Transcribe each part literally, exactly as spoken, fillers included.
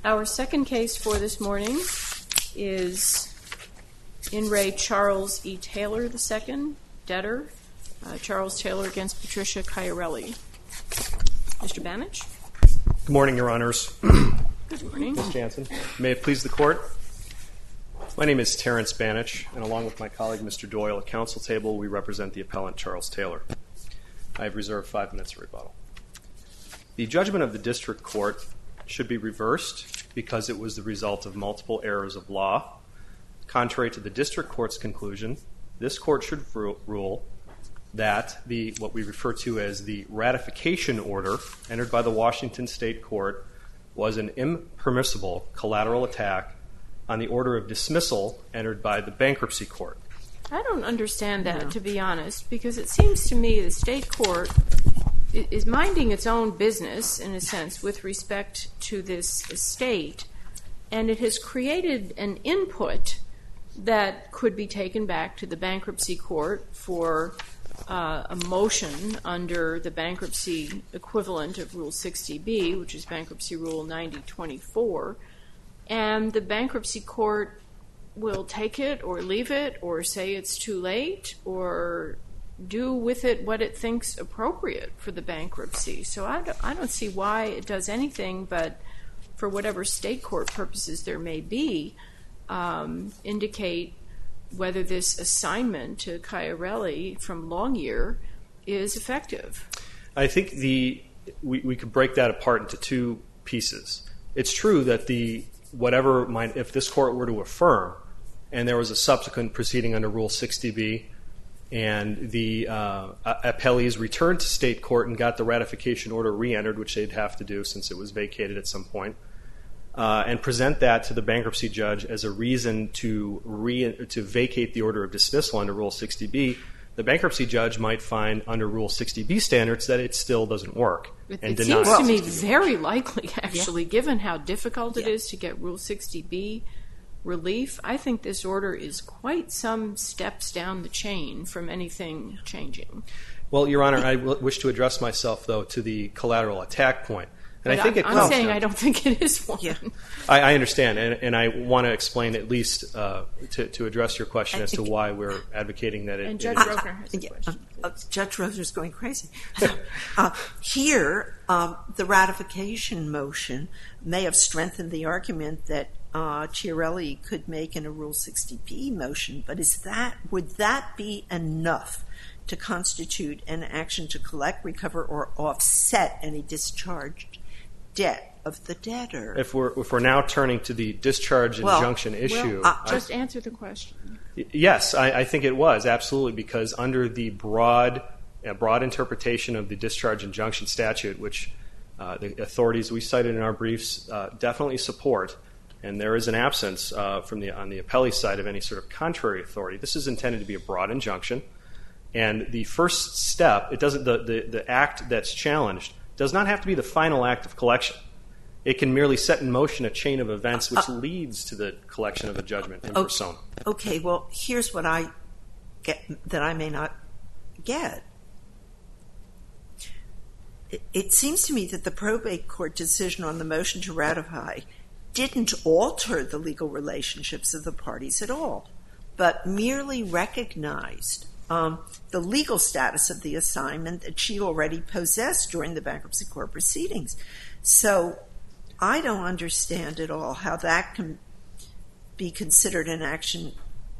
Our second case for this morning is in re Charles E. Taylor the second, debtor, uh, Charles Taylor against Patricia Chiarelli. Mister Banich? Good morning, Your Honors. Good morning. Miz Jansen. May it please the Court? My name is Terrence Banich, and along with my colleague, Mister Doyle, at counsel table, we represent the appellant, Charles Taylor. I have reserved five minutes of rebuttal. The judgment of the district court should be reversed because it was the result of multiple errors of law. Contrary to the district court's conclusion, this court should rule that the what we refer to as the ratification order entered by the Washington State Court was an impermissible collateral attack on the order of dismissal entered by the bankruptcy court. I don't understand that, no. to be honest, because it seems to me the state court is minding its own business, in a sense, with respect to this estate, and it has created an input that could be taken back to the bankruptcy court for uh, a motion under the bankruptcy equivalent of Rule sixty B, which is Bankruptcy Rule ninety twenty-four, and the bankruptcy court will take it or leave it or say it's too late or do with it what it thinks appropriate for the bankruptcy. So I don't, I don't see why it does anything but, for whatever state court purposes there may be, um, indicate whether this assignment to Chiarelli from Longyear is effective. I think the we, we could break that apart into two pieces. It's true that the whatever might, if this court were to affirm and there was a subsequent proceeding under Rule sixty B and the uh, appellees returned to state court and got the ratification order re-entered, which they'd have to do since it was vacated at some point, uh, and present that to the bankruptcy judge as a reason to re- to vacate the order of dismissal under Rule sixty B, the bankruptcy judge might find under Rule sixty B standards that it still doesn't work. It, and it seems to me very likely, actually, yeah. given how difficult it yeah. is to get Rule sixty B relief. I think this order is quite some steps down the chain from anything changing. Well, Your Honor, I w- wish to address myself, though, to the collateral attack point. And but I think I, it I'm saying down. I don't think it is one. Yeah. I, I understand, and, and I want to explain at least uh, to, to address your question as to why we're advocating that it. And Judge it Rovner has a yeah, question. Uh, uh, Judge Rovner's going crazy. uh, here, um, the ratification motion may have strengthened the argument that uh, Chiarelli could make in a Rule sixty B motion, but is that would that be enough to constitute an action to collect, recover, or offset any discharged debt of the debtor? If we're if we're now turning to the discharge well, injunction issue, well, uh, just I, answer the question. Yes, I, I think it was absolutely, because under the broad uh, broad interpretation of the discharge injunction statute, which uh, the authorities we cited in our briefs uh, definitely support, and there is an absence uh, from the on the appellee side of any sort of contrary authority. This is intended to be a broad injunction, and the first step, it doesn't the, the, the act that's challenged does not have to be the final act of collection. It can merely set in motion a chain of events which uh, leads to the collection of a judgment in okay, persona. Okay, well, here's what I get that I may not get. It, it seems to me that the probate court decision on the motion to ratify didn't alter the legal relationships of the parties at all, but merely recognized um, the legal status of the assignment that she already possessed during the bankruptcy court proceedings. So I don't understand at all how that can be considered an action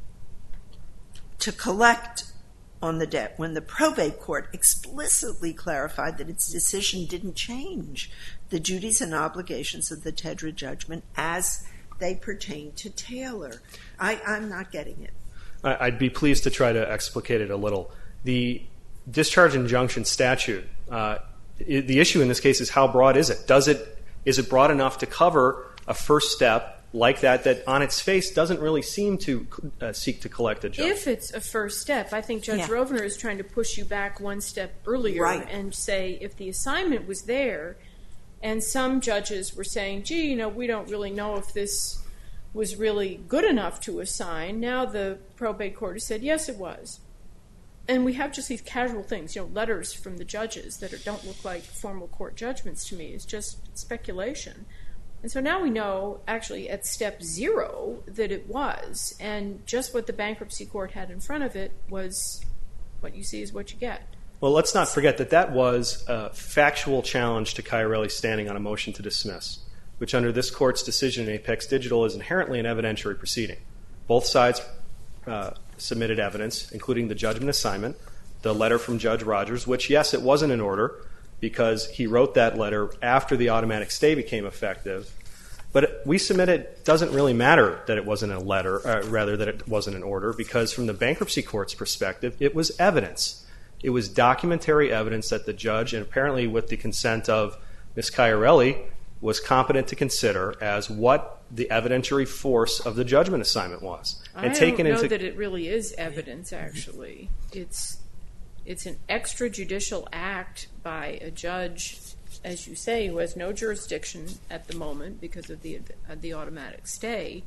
to collect on the debt when the probate court explicitly clarified that its decision didn't change the duties and obligations of the TEDRA judgment as they pertain to Taylor. I, I'm not getting it. I'd be pleased to try to explicate it a little. The discharge injunction statute, uh, the issue in this case is how broad is it? Does it is it broad enough to cover a first step like that that on its face doesn't really seem to uh, seek to collect a judgment? If it's a first step, I think Judge yeah. Rovner is trying to push you back one step earlier right. and say if the assignment was there and some judges were saying, gee, you know, we don't really know if this was really good enough to assign. Now the probate court has said, yes, it was. And we have just these casual things, you know, letters from the judges that are, don't look like formal court judgments to me. It's just speculation. And so now we know, actually, at step zero, that it was. And just what the bankruptcy court had in front of it was what you see is what you get. Well, let's not forget that that was a factual challenge to Chiarelli standing on a motion to dismiss, which under this court's decision in Apex Digital is inherently an evidentiary proceeding. Both sides uh, submitted evidence, including the judgment assignment, the letter from Judge Rogers, which, yes, it wasn't in order because he wrote that letter after the automatic stay became effective. But we submitted, it doesn't really matter that it wasn't a letter, uh, rather that it wasn't an order, because from the bankruptcy court's perspective, it was evidence. It was documentary evidence that the judge, and apparently with the consent of Miz Chiarelli, was competent to consider as what the evidentiary force of the judgment assignment was. And and I taken don't know into... that it really is evidence, actually. It's it's an extrajudicial act by a judge, as you say, who has no jurisdiction at the moment because of the of the automatic stay.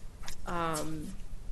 Um,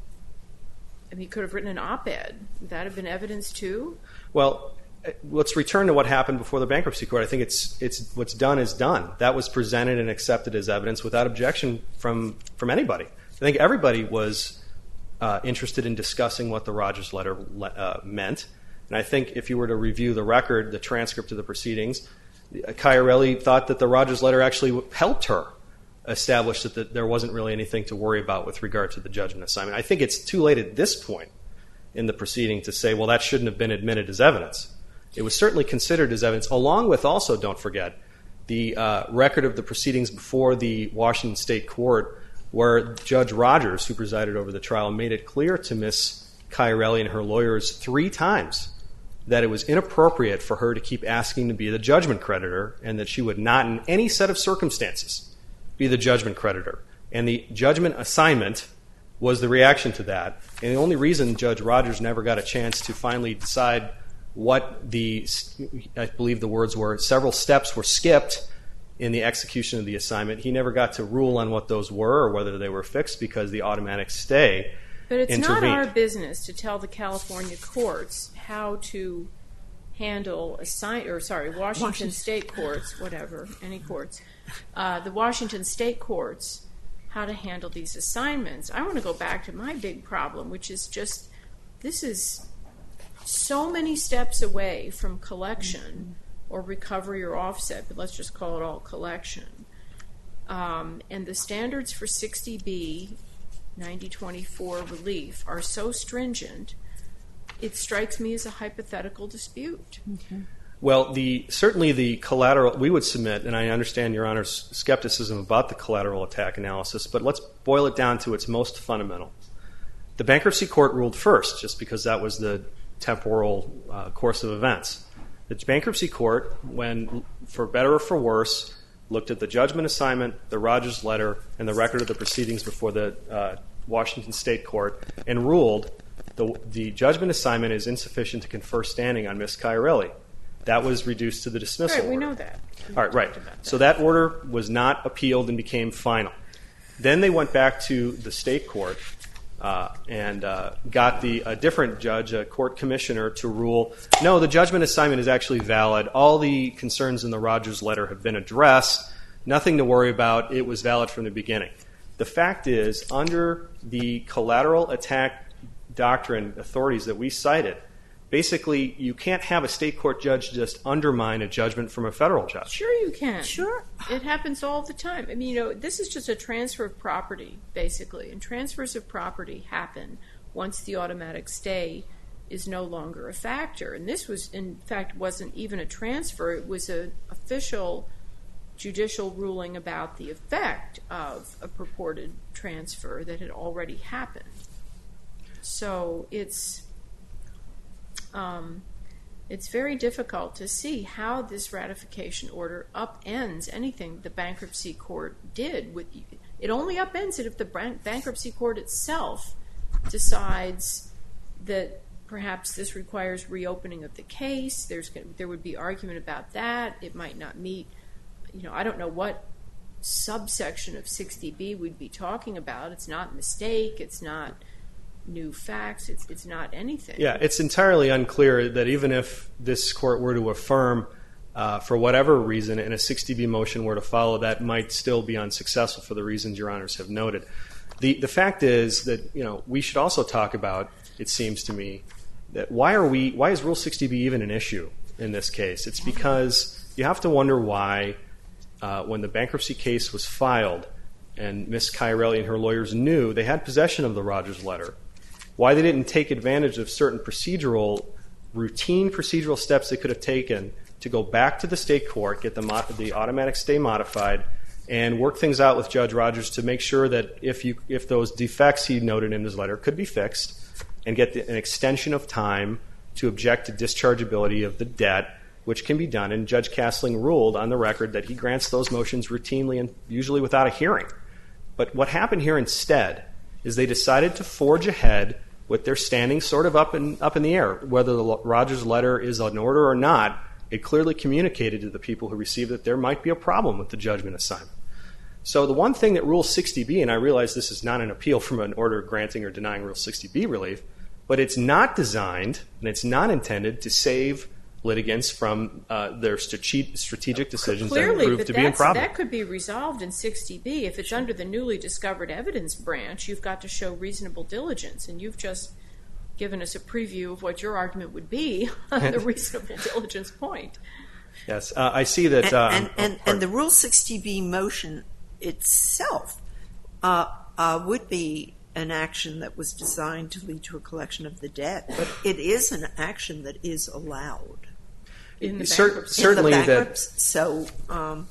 I mean, he could have written an op-ed. Would that have been evidence too? Well, let's return to what happened before the bankruptcy court. I think it's it's what's done is done. That was presented and accepted as evidence without objection from from anybody. I think everybody was uh, interested in discussing what the Rogers letter uh, meant. And I think if you were to review the record, the transcript of the proceedings, Chiarelli thought that the Rogers letter actually helped her establish that the, there wasn't really anything to worry about with regard to the judgment assignment. I think it's too late at this point in the proceeding to say, well, that shouldn't have been admitted as evidence. It was certainly considered as evidence, along with also, don't forget, the uh, record of the proceedings before the Washington State Court, where Judge Rogers, who presided over the trial, made it clear to Miz Chiarelli and her lawyers three times that it was inappropriate for her to keep asking to be the judgment creditor and that she would not, in any set of circumstances, be the judgment creditor. And the judgment assignment was the reaction to that. And the only reason Judge Rogers never got a chance to finally decide what the, I believe the words were, several steps were skipped in the execution of the assignment. He never got to rule on what those were or whether they were fixed because the automatic stay But it's intervened. not our business to tell the California courts how to handle assign or sorry, Washington, Washington State courts, whatever, any courts, uh, the Washington State courts, how to handle these assignments. I want to go back to my big problem, which is just this is so many steps away from collection or recovery or offset, but let's just call it all collection. Um, and the standards for sixty B ninety twenty-four relief are so stringent, it strikes me as a hypothetical dispute. Okay. Well, the certainly the collateral, we would submit, and I understand Your Honor's skepticism about the collateral attack analysis, but let's boil it down to its most fundamental. The bankruptcy court ruled first, just because that was the temporal uh, course of events. The bankruptcy court, when, for better or for worse, looked at the judgment assignment, the Rogers letter, and the record of the proceedings before the uh, Washington State Court, and ruled the, the judgment assignment is insufficient to confer standing on Miz Chiarelli. That was reduced to the dismissal Right, we order. know that. We All right, right. that. So that order was not appealed and became final. Then they went back to the state court uh, and uh, got the a different judge, a court commissioner, to rule, no, the judgment assignment is actually valid. All the concerns in the Rogers letter have been addressed. Nothing to worry about. It was valid from the beginning. The fact is, under the collateral attack doctrine authorities that we cited, basically you can't have a state court judge just undermine a judgment from a federal judge. Sure you can. Sure. It happens all the time. I mean, you know, this is just a transfer of property, basically. And transfers of property happen once the automatic stay is no longer a factor. And this was, in fact, wasn't even a transfer. It was an official judicial ruling about the effect of a purported transfer that had already happened. So it's um, it's very difficult to see how this ratification order upends anything the bankruptcy court did. With it only upends it if the bankruptcy court itself decides that perhaps this requires reopening of the case. There's there would be argument about that. It might not meet. You know, I don't know what subsection of sixty B we'd be talking about. It's not mistake. It's not new facts. It's it's not anything. Yeah, it's entirely unclear that even if this court were to affirm uh, for whatever reason, and a sixty B motion were to follow, that might still be unsuccessful for the reasons Your Honors have noted. The the fact is that, you know, we should also talk about, it seems to me, that why are we why is Rule sixty B even an issue in this case? It's because you have to wonder why, uh, when the bankruptcy case was filed and Miz Chiarelli and her lawyers knew they had possession of the Rogers letter, why they didn't take advantage of certain procedural, routine procedural steps they could have taken to go back to the state court, get the, mo- the automatic stay modified, and work things out with Judge Rogers to make sure that if you if those defects he noted in his letter could be fixed, and get the, an extension of time to object to dischargeability of the debt, which can be done. And Judge Castling ruled on the record that he grants those motions routinely and usually without a hearing. But what happened here instead is they decided to forge ahead with their standing sort of up in, up in the air. Whether the Rogers letter is an order or not, it clearly communicated to the people who received it there might be a problem with the judgment assignment. So the one thing that Rule sixty B, and I realize this is not an appeal from an order granting or denying Rule sixty B relief, but it's not designed and it's not intended to save litigants from uh, their strate- strategic decisions Clearly, that prove but to be improbable. That could be resolved in sixty B. If it's under the newly discovered evidence branch, you've got to show reasonable diligence, and you've just given us a preview of what your argument would be on the reasonable diligence point. Yes, uh, I see that. And, uh, and, and, and the Rule sixty B motion itself uh, uh, would be an action that was designed to lead to a collection of the debt, but it is an action that is allowed in the Cer- bankruptcy. certainly in the that. bankruptcy. So, um,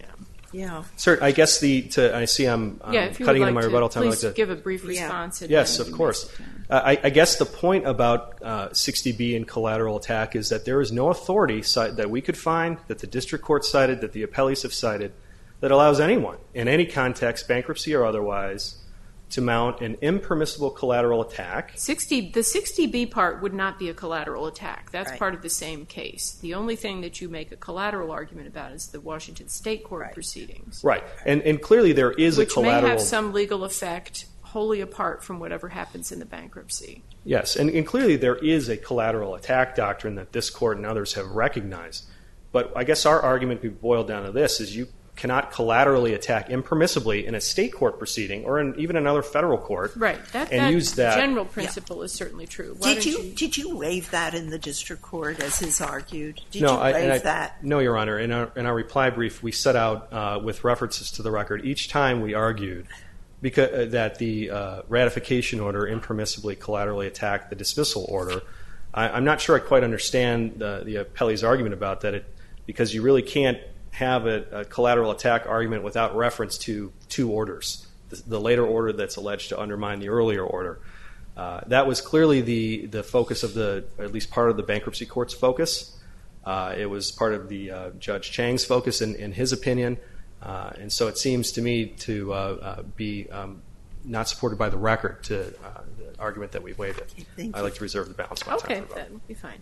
yeah. Sir, I guess the to I see I'm, I'm Yeah, if you cutting would into like my to, rebuttal time. please I'd like to, give a brief Yeah. response. and Yes, then of you course. may sit down. Uh, I, I guess the point about uh, sixty B and collateral attack is that there is no authority cite, that we could find, that the district court cited, that the appellees have cited, that allows anyone, in any context, bankruptcy or otherwise, to mount an impermissible collateral attack. sixty the sixty B part would not be a collateral attack. That's Right. part of the same case. The only thing that you make a collateral argument about is the Washington State Court Right. proceedings, Right, and and clearly there is which a collateral. may have some legal effect wholly apart from whatever happens in the bankruptcy. Yes, and, and clearly there is a collateral attack doctrine that this court and others have recognized. But I guess our argument could boil down to this, is you cannot collaterally attack impermissibly in a state court proceeding or in even another federal court. Right. That, And that use that- general principle is certainly true. Why Did don't you, did you waive that in the district court as is argued? Did no, you I, waive and I, that? No, Your Honor. In our, in our reply brief, we set out uh, with references to the record each time we argued because, uh, that the uh, ratification order impermissibly collaterally attacked the dismissal order. I, I'm not sure I quite understand the, the appellee's argument about that, it, because you really can't have a, a collateral attack argument without reference to two orders, the, the later order that's alleged to undermine the earlier order. Uh, that was clearly the, the focus of the, or at least part of the bankruptcy court's focus. Uh, it was part of the uh, Judge Chang's focus in, in his opinion. Uh, and so it seems to me to uh, uh, be um, not supported by the record to uh, the argument that we waived it. Thank I'd you. like to reserve the balance of my Okay, time. for that would be fine.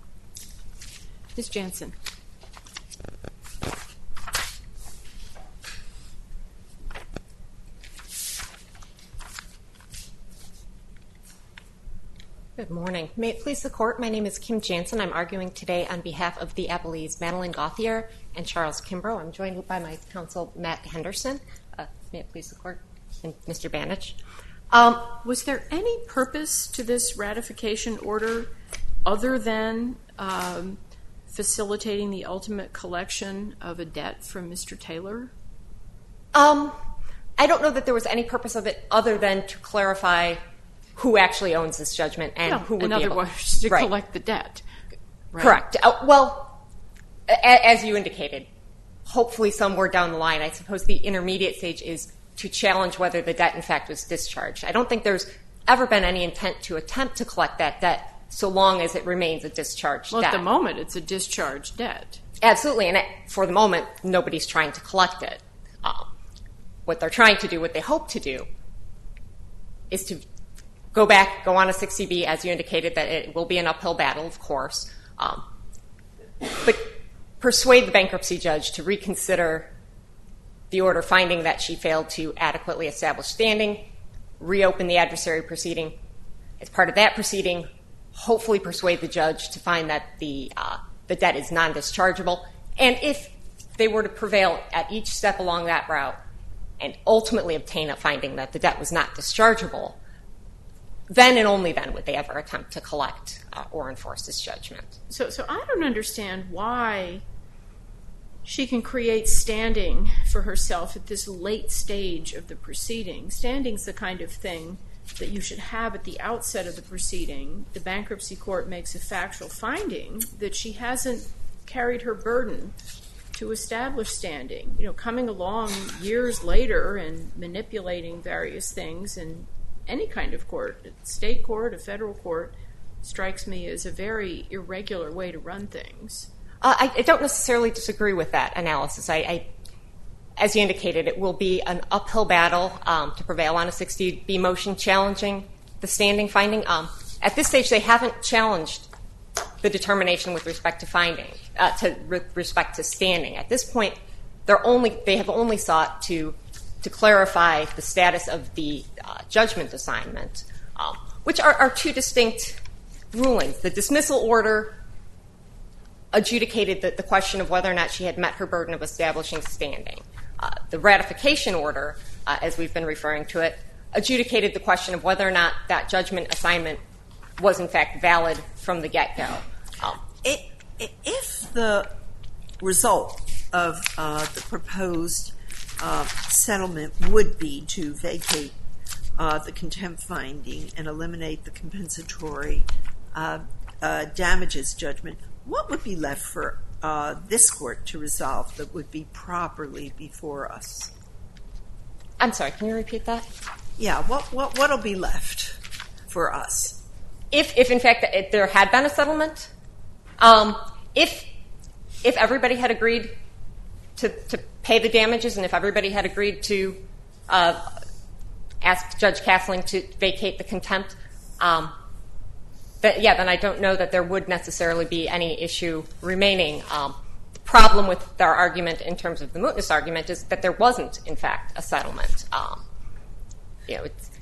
Miz Jansen. Good morning. May it please the Court, my name is Kim Jansen. I'm arguing today on behalf of the appellees Madeline Gauthier and Charles Kimbrough. I'm joined by my counsel, Matt Henderson. Uh, may it please the Court, and Mister Banich. Um, Was there any purpose to this ratification order other than um, facilitating the ultimate collection of a debt from Mister Taylor? um, I don't know that there was any purpose of it other than to clarify who actually owns this judgment and No, who would in be other able words, to Right. collect the debt. Right? Correct. Uh, well, a- as you indicated, hopefully somewhere down the line, I suppose the intermediate stage is to challenge whether the debt in fact was discharged. I don't think there's ever been any intent to attempt to collect that debt so long as it remains a discharged Well, debt. at the moment, it's a discharged debt. Absolutely, and it, for the moment, nobody's trying to collect it. Um, what they're trying to do, what they hope to do, is to go back, go on a sixty B, as you indicated, that it will be an uphill battle, of course, um, but persuade the bankruptcy judge to reconsider the order finding that she failed to adequately establish standing, reopen the adversary proceeding. As part of that proceeding, hopefully persuade the judge to find that the uh, the debt is non-dischargeable, And if they were to prevail at each step along that route and ultimately obtain a finding that the debt was not dischargeable, then and only then would they ever attempt to collect uh, or enforce this judgment. So, so I don't understand why she can create standing for herself at this late stage of the proceeding. Standing's the kind of thing that you should have at the outset of the proceeding. The bankruptcy court makes a factual finding that she hasn't carried her burden to establish standing. You know, coming along years later and manipulating various things in any kind of court, a state court, a federal court, strikes me as a very irregular way to run things. Uh, I, I don't necessarily disagree with that analysis. I, I, as you indicated, it will be an uphill battle um, to prevail on a sixty B motion challenging the standing finding. Um, at this stage, they haven't challenged the determination with respect to finding, uh, to with respect to standing. At this point, they're only they have only sought to to clarify the status of the uh, judgment assignment, um, which are, are two distinct rulings. The dismissal order adjudicated the, the question of whether or not she had met her burden of establishing standing. Uh, the ratification order, uh, as we've been referring to it, adjudicated the question of whether or not that judgment assignment was in fact valid from the get-go. Um, it, it, if the result of uh, the proposed uh, settlement would be to vacate uh, the contempt finding and eliminate the compensatory uh, uh, damages judgment, what would be left for uh, this court to resolve that would be properly before us? I'm sorry, can you repeat that? Yeah, what what what'll be left for us? If, if in fact, if there had been a settlement, um, if if everybody had agreed to, to pay the damages and if everybody had agreed to uh, ask Judge Castling to vacate the contempt, um, that, yeah, then I don't know that there would necessarily be any issue remaining. Um, the problem with our argument in terms of the mootness argument is that there wasn't, in fact, a settlement. Um, you know, it's,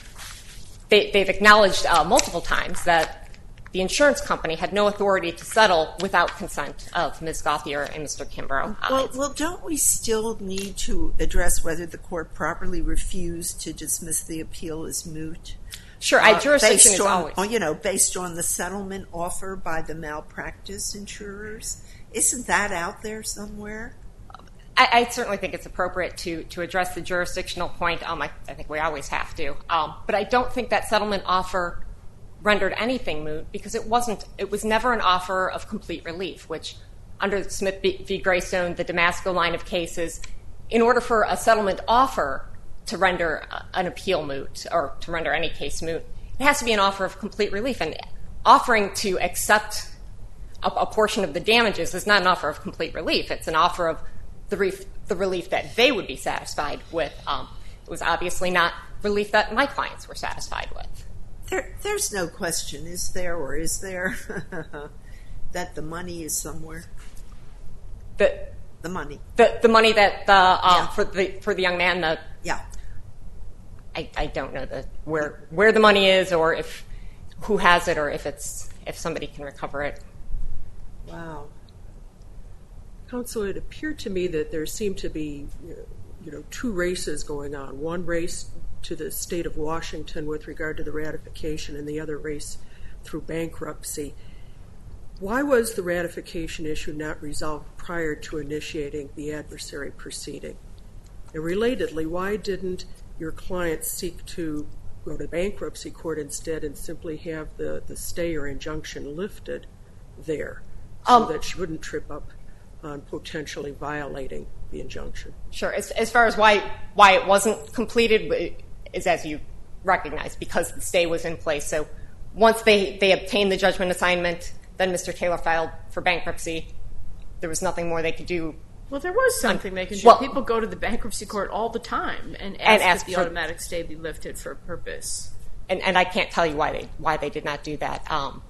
they, they've acknowledged uh, multiple times that the insurance company had no authority to settle without consent of Miz Gauthier and Mister Kimbrough. Well, well, don't we still need to address whether the court properly refused to dismiss the appeal as moot? Sure, I, jurisdiction uh, is on, always. You know, based on the settlement offer by the malpractice insurers. Isn't that out there somewhere? I, I certainly think it's appropriate to to address the jurisdictional point. Um, I, I think we always have to. Um, but I don't think that settlement offer rendered anything moot because it wasn't. It was never an offer of complete relief, which under Smith v. Greystone, the Damasco line of cases, in order for a settlement offer to render an appeal moot or to render any case moot, it has to be an offer of complete relief. And offering to accept a, a portion of the damages is not an offer of complete relief. It's an offer of the, ref, the relief that they would be satisfied with. Um, it was obviously not relief that my clients were satisfied with. There, there's no question, is there or is there, that the money is somewhere? The, the money. The, the money that the, um, yeah. for the for the young man, the yeah. I, I don't know the where where the money is, or if who has it, or if it's if somebody can recover it. Wow. Counsel, it appeared to me that there seemed to be, you know, two races going on. One race to the state of Washington with regard to the ratification, and the other race through bankruptcy. Why was the ratification issue not resolved prior to initiating the adversary proceeding? And relatedly, why didn't your client seek to go to bankruptcy court instead and simply have the, the stay or injunction lifted there so um, that she wouldn't trip up on potentially violating the injunction? Sure. As, as far as why why it wasn't completed is, as you recognize, because the stay was in place. So once they, they obtained the judgment assignment, then Mister Taylor filed for bankruptcy. There was nothing more they could do. Well, there was something they could do. Well, people go to the bankruptcy court all the time and ask, and ask that the for, automatic stay be lifted for a purpose. And, and I can't tell you why they why they did not do that. Um,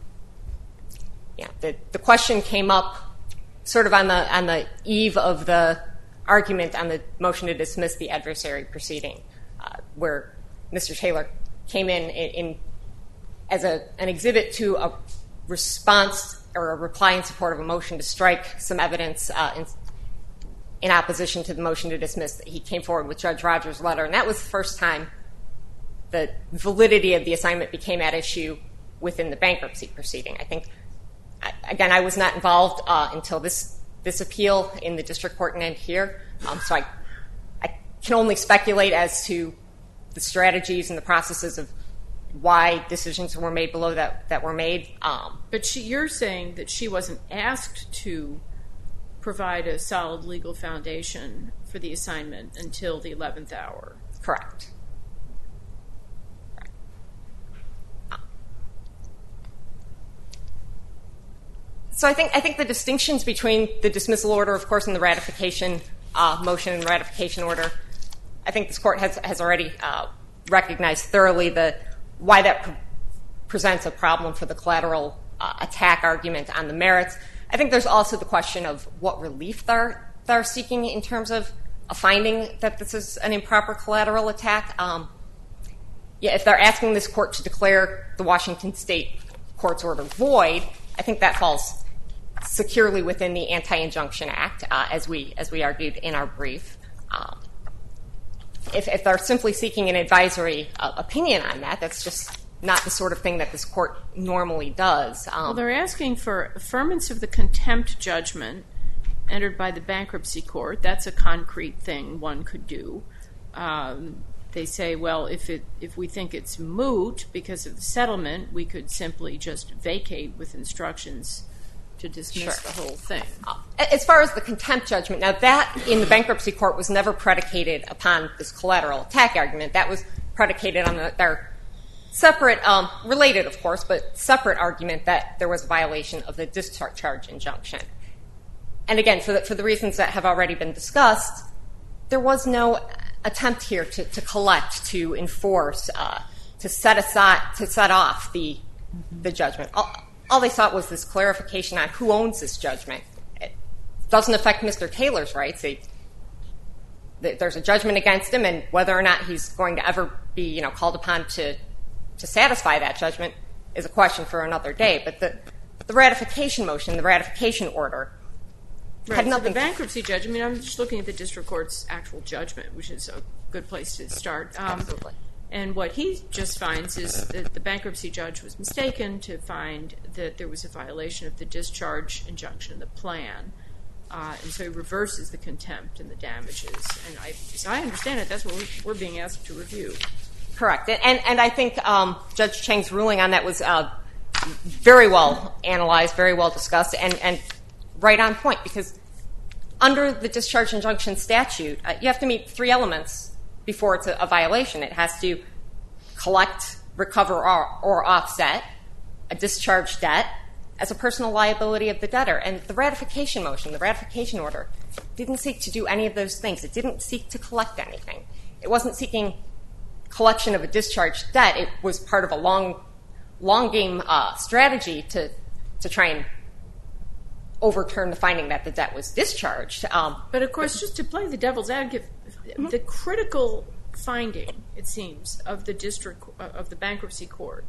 yeah, the the question came up sort of on the on the eve of the argument on the motion to dismiss the adversary proceeding, uh, where Mister Taylor came in, in, in as a an exhibit to a response or a reply in support of a motion to strike some evidence uh, in, in opposition to the motion to dismiss. He came forward with Judge Rogers' letter, and that was the first time the validity of the assignment became at issue within the bankruptcy proceeding. I think, again, I was not involved uh, until this this appeal in the district court and here, um, so I, I can only speculate as to the strategies and the processes of why decisions were made below that, that were made. Um, but she, you're saying that she wasn't asked to provide a solid legal foundation for the assignment until the eleventh hour. Correct. So I think I think the distinctions between the dismissal order, of course, and the ratification uh, motion and ratification order, I think this court has has already uh, recognized thoroughly the why that pre- presents a problem for the collateral uh, attack argument on the merits. I think there's also the question of what relief they're they're seeking in terms of a finding that this is an improper collateral attack. Um, yeah, if they're asking this court to declare the Washington State court's order void, I think that falls securely within the Anti-Injunction Act, uh, as we as we argued in our brief. Um, if, if they're simply seeking an advisory uh, opinion on that, that's just not the sort of thing that this court normally does. Um, well, they're asking for affirmance of the contempt judgment entered by the bankruptcy court. That's a concrete thing one could do. Um, they say, well, if it if we think it's moot because of the settlement, we could simply just vacate with instructions to dismiss Sure. the whole thing. Uh, as far as the contempt judgment, now that in the bankruptcy court was never predicated upon this collateral attack argument. That was predicated on the, their separate, um, related of course, but separate argument that there was a violation of the discharge injunction. And again, for the, for the reasons that have already been discussed, there was no attempt here to, to collect, to enforce, uh, to set aside, to set off the the judgment. All, all they sought was this clarification on who owns this judgment. It doesn't affect Mister Taylor's rights. They, there's a judgment against him, and whether or not he's going to ever be, you know, called upon to to satisfy that judgment is a question for another day. But the the ratification motion, the ratification order, Right, had so nothing. the bankruptcy judge, I mean, I'm just looking at the district court's actual judgment, which is a good place to start. Um, Absolutely. And what he just finds is that the bankruptcy judge was mistaken to find that there was a violation of the discharge injunction in the plan. Uh, and so he reverses the contempt and the damages. And I, as I understand it, that's what we're, we're being asked to review. Correct. And and I think um, Judge Cheng's ruling on that was uh, very well analyzed, very well discussed, and, and right on point, because under the discharge injunction statute, uh, you have to meet three elements before it's a, a violation. It has to collect, recover, or, or offset a discharge debt as a personal liability of the debtor. And the ratification motion, the ratification order, didn't seek to do any of those things. It didn't seek to collect anything. It wasn't seeking collection of a discharged debt. It was part of a long, long game uh, strategy to to try and overturn the finding that the debt was discharged. Um, But of course, just to play the devil's advocate, mm-hmm. the critical finding, it seems, of the district of the bankruptcy court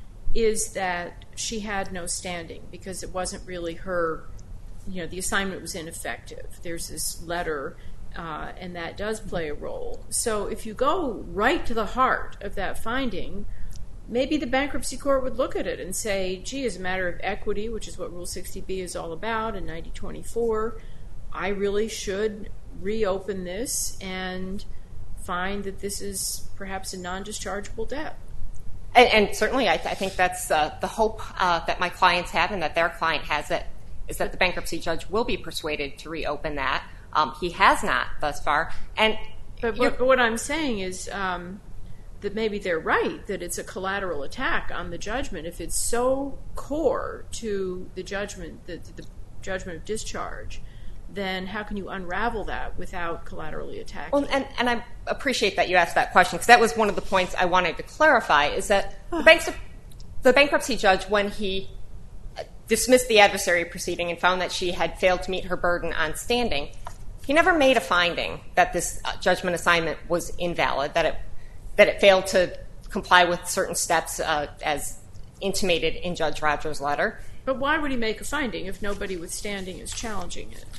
is that she had no standing because it wasn't really her. You know, the assignment was ineffective. There's this letter, uh, and that does play a role. So if you go right to the heart of that finding, maybe the bankruptcy court would look at it and say, gee, as a matter of equity, which is what Rule sixty B is all about in ninety twenty-four, I really should reopen this and find that this is perhaps a non-dischargeable debt. and, and certainly I, I think that's uh, the hope uh, that my clients have and that their client has, that is that the bankruptcy judge will be persuaded to reopen that. Um, he has not thus far. And But what, but what I'm saying is um, that maybe they're right, that it's a collateral attack on the judgment. If it's so core to the judgment, the, the judgment of discharge, then how can you unravel that without collaterally attacking? Well, and, and I appreciate that you asked that question, because that was one of the points I wanted to clarify, is that the, banks, the bankruptcy judge, when he dismissed the adversary proceeding and found that she had failed to meet her burden on standing, he never made a finding that this uh, judgment assignment was invalid, that it that it failed to comply with certain steps uh, as intimated in Judge Rogers' letter. But why would he make a finding if nobody withstanding is challenging it?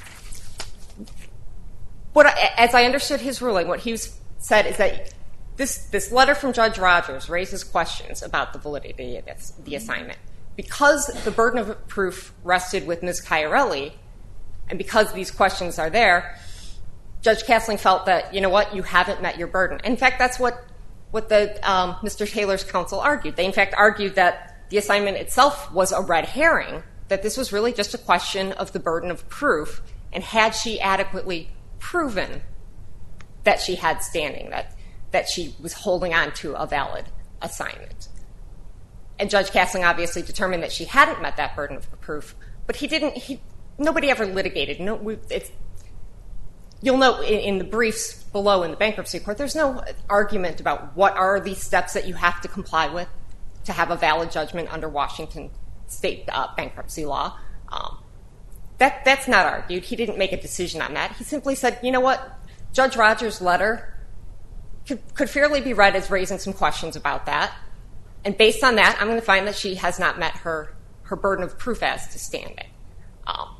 What, I, as I understood his ruling, what he said is that this, this letter from Judge Rogers raises questions about the validity of this, the assignment. Because the burden of proof rested with Miz Chiarelli, and because these questions are there, Judge Castling felt that, you know what, you haven't met your burden. In fact, that's what, what the, um, Mister Taylor's counsel argued. They, in fact, argued that the assignment itself was a red herring, that this was really just a question of the burden of proof, and had she adequately proven that she had standing, that, that she was holding on to a valid assignment. And Judge Castling obviously determined that she hadn't met that burden of proof, but he didn't, he, nobody ever litigated. No, we, it's, you'll note in, in the briefs below in the bankruptcy court, there's no argument about what are the steps that you have to comply with to have a valid judgment under Washington state uh, bankruptcy law. Um, that, that's not argued. He didn't make a decision on that. He simply said, you know what, Judge Rogers' letter could, could fairly be read as raising some questions about that. And based on that, I'm going to find that she has not met her, her burden of proof as to standing. Um,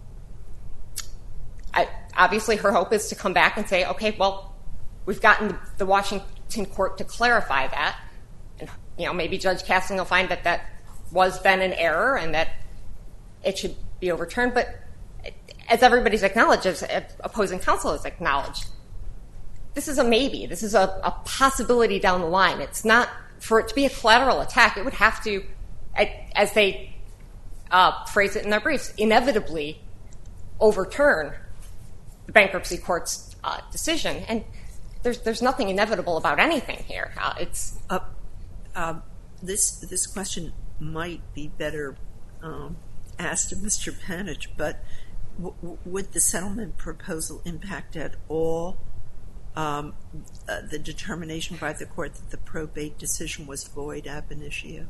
I, obviously, her hope is to come back and say, okay, well, we've gotten the, the Washington court to clarify that. And, you know, maybe Judge Castling will find that that was then an error and that it should be overturned. But as everybody's acknowledged, as opposing counsel has acknowledged, this is a maybe. This is a, a possibility down the line. It's not, for it to be a collateral attack, it would have to, as they uh, phrase it in their briefs, inevitably overturn the bankruptcy court's uh, decision. And there's there's nothing inevitable about anything here. Uh, it's uh, uh, this this question might be better um, asked of Mister Panich, but w- w- would the settlement proposal impact at all um, uh, the determination by the court that the probate decision was void ab initio?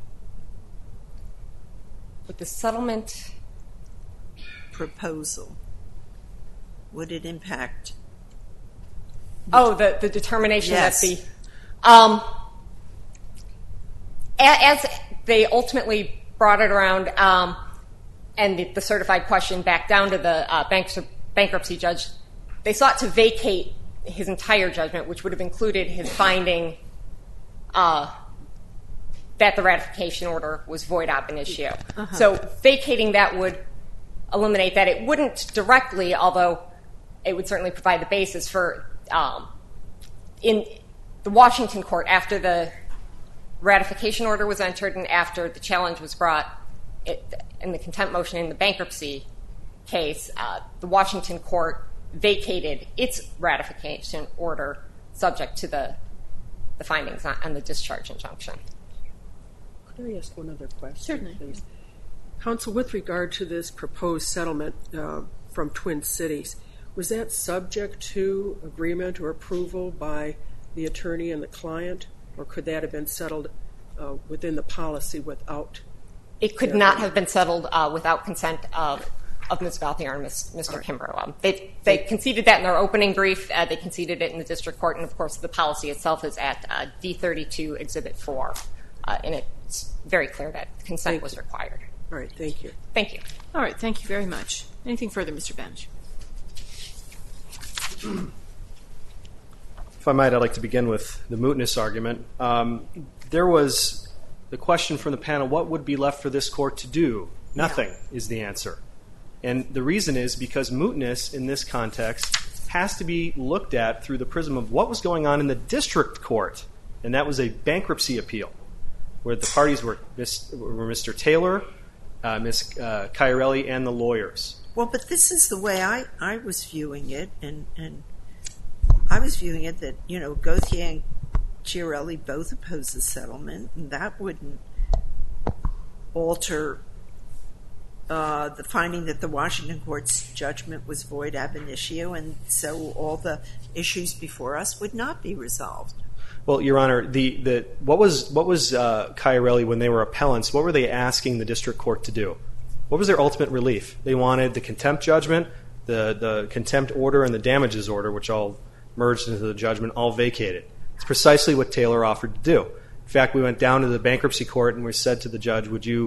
With the settlement proposal, would it impact? Oh, the, the determination yes. that the... Um, as they ultimately brought it around um, and the, the certified question back down to the uh, bank, bankruptcy judge, they sought to vacate his entire judgment, which would have included his finding uh, that the ratification order was void ab initio. Uh-huh. So vacating that would eliminate that. It wouldn't directly, although it would certainly provide the basis for, um, in the Washington court, after the ratification order was entered and after the challenge was brought it, in the contempt motion in the bankruptcy case, uh, the Washington court vacated its ratification order subject to the, the findings on, on the discharge injunction. Could I ask one other question, Certainly. please? Counsel, with regard to this proposed settlement uh, from Twin Cities, was that subject to agreement or approval by the attorney and the client, or could that have been settled uh, within the policy without? It could not have been settled uh, without consent of, of Miz Gauthier and Mister Right. Kimbrough. Um, they, they conceded that in their opening brief. Uh, they conceded it in the district court, and of course the policy itself is at uh, D thirty-two Exhibit four, uh, and it's very clear that consent Thank was you. required. All right, thank you. Thank you. All right, thank you very much. Anything further, Mister Bench? If I might, I'd like to begin with the mootness argument. Um, there was the question from the panel, what would be left for this court to do? Nothing yeah. is the answer. And the reason is because mootness in this context has to be looked at through the prism of what was going on in the district court, and that was a bankruptcy appeal where the parties were, were Mister Taylor, uh, Miz Uh, Chiarelli, and the lawyers. Well, but this is the way I, I was viewing it, and, and I was viewing it that, you know, Gauthier and Chiarelli both oppose the settlement, and that wouldn't alter uh, the finding that the Washington court's judgment was void ab initio, and so all the issues before us would not be resolved. Well, Your Honor, the, the what was what was uh, Chiarelli when they were appellants? What were they asking the district court to do? What was their ultimate relief? They wanted the contempt judgment, the the contempt order, and the damages order, which all merged into the judgment, all vacated. It's precisely what Taylor offered to do. In fact, we went down to the bankruptcy court and we said to the judge, "Would you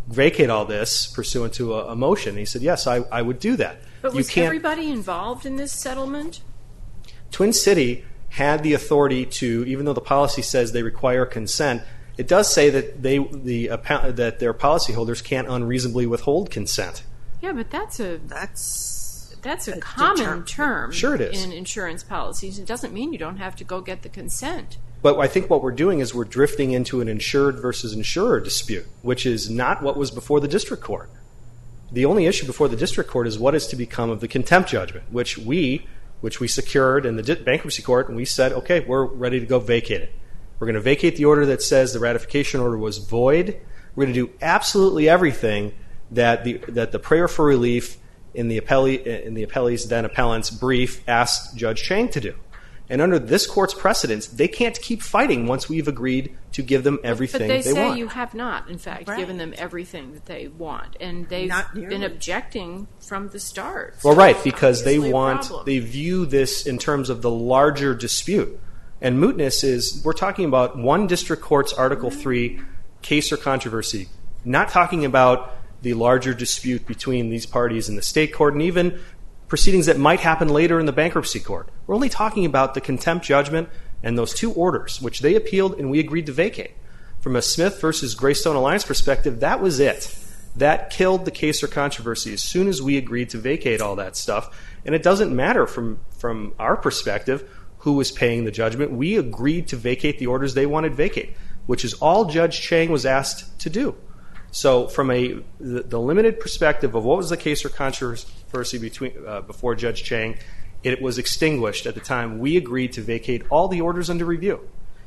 vacate all this pursuant to a, a motion. And he said, yes, I, I would do that. But you was can't, everybody involved in this settlement? Twin City had the authority to, even though the policy says they require consent, it does say that they the uh, that their policyholders can't unreasonably withhold consent. Yeah, but that's a That's that's a, a common deterrent. term Sure it is. in insurance policies. It doesn't mean you don't have to go get the consent. But I think what we're doing is we're drifting into an insured versus insurer dispute, which is not what was before the district court. The only issue before the district court is what is to become of the contempt judgment, which we which we secured in the bankruptcy court, and we said, okay, we're ready to go vacate it. We're going to vacate the order that says the ratification order was void. We're going to do absolutely everything that the that the prayer for relief in the appellee in the appellee's then appellant's brief asked Judge Chang to do. And under this court's precedence, they can't keep fighting once we've agreed to give them everything But they, they say want. you have not, in fact, Right. given them everything that they want, and they've Not nearly. been objecting from the start. Well, So right, because they obviously a want, problem. they view this in terms of the larger dispute. And mootness is, we're talking about one district court's Article three case or controversy, not talking about the larger dispute between these parties in the state court and even proceedings that might happen later in the bankruptcy court. We're only talking about the contempt judgment and those two orders, which they appealed and we agreed to vacate. From a Smith versus Greystone Alliance perspective, that was it. That killed the case or controversy as soon as we agreed to vacate all that stuff. And it doesn't matter from, from our perspective who was paying the judgment. We agreed to vacate the orders they wanted vacate, which is all Judge Chang was asked to do. So from a the, the limited perspective of what was the case or controversy between uh, before Judge Chang, it was extinguished at the time we agreed to vacate all the orders under review.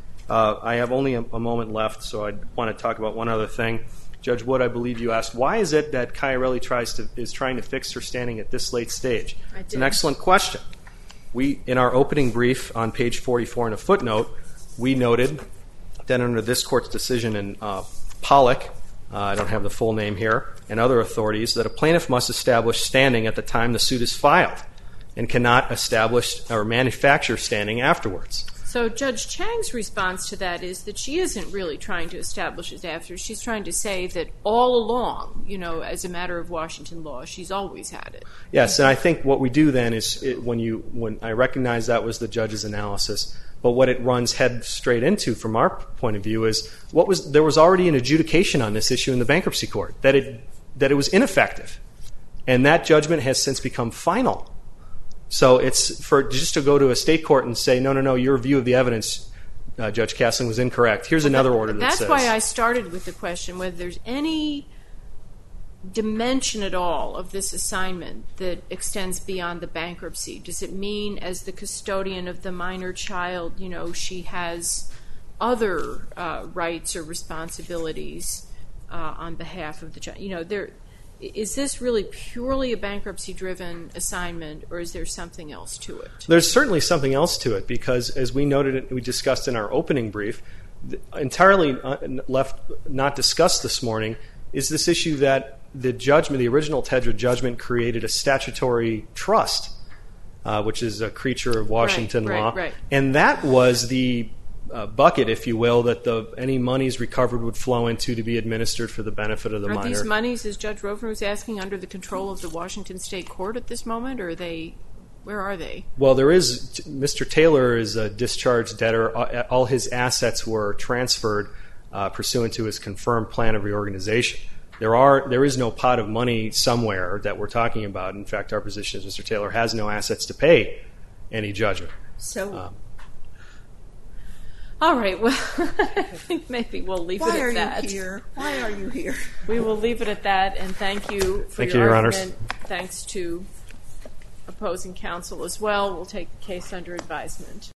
Uh, I have only a, a moment left, so I want to talk about one other thing. Judge Wood, I believe you asked, why is it that Chiarelli tries to is trying to fix her standing at this late stage? I It's did. an excellent question. We, in our opening brief on page forty-four in a footnote, we noted that under this court's decision in uh, Pollock, uh, I don't have the full name here, and other authorities, that a plaintiff must establish standing at the time the suit is filed and cannot establish or manufacture standing afterwards. So Judge Chang's response to that is that she isn't really trying to establish it after. She's trying to say that all along, you know, as a matter of Washington law, she's always had it. Yes, and I think what we do then is it, when you when I recognize that was the judge's analysis, but what it runs head straight into from our point of view is what was there was already an adjudication on this issue in the bankruptcy court that it that it was ineffective, and that judgment has since become final. So it's for just to go to a state court and say, no, no, no, your view of the evidence, uh, Judge Castling, was incorrect. Here's another order that That's says. why I started with the question whether there's any dimension at all of this assignment that extends beyond the bankruptcy. Does it mean as the custodian of the minor child, you know, she has other uh, rights or responsibilities uh, on behalf of the child? You know, there. Is this really purely a bankruptcy-driven assignment, or is there something else to it? There's certainly something else to it because, as we noted, we discussed in our opening brief, entirely left not discussed this morning, is this issue that the judgment, the original Tedra judgment, created a statutory trust, uh, which is a creature of Washington Right, right, law, right. and that was the uh, bucket, if you will, that the any monies recovered would flow into to be administered for the benefit of the Are minor. these monies, as Judge Rovner was asking, under the control of the Washington State Court at this moment, or are they? Where are they? Well, there is Mister Taylor is a discharged debtor. All his assets were transferred uh, pursuant to his confirmed plan of reorganization. There are there is no pot of money somewhere that we're talking about. In fact, our position is Mister Taylor has no assets to pay any judgment. So Um, All right. Well, I think maybe we'll leave why it are at that. you here? Why are you here? We will leave it at that, and thank you for Thank your you, Your Honors. argument. Thanks to opposing counsel as well. We'll take the case under advisement.